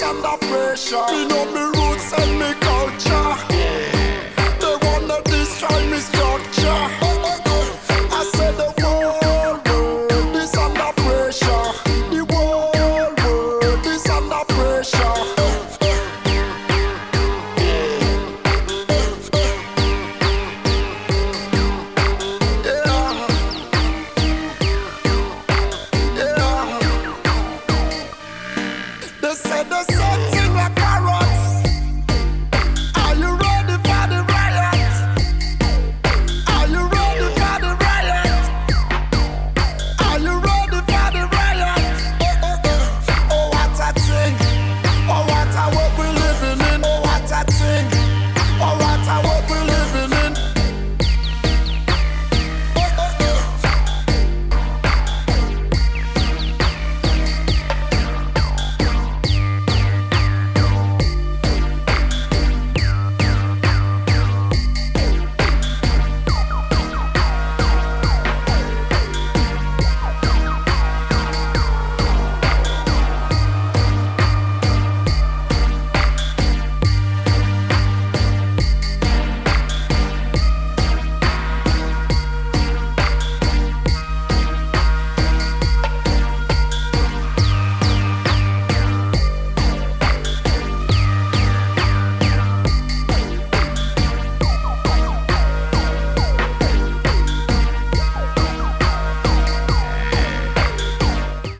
under pressure. Me know me roots and me culture. They wanna destroy me structure. I said the whole world is under pressure. The whole world is under pressure. They said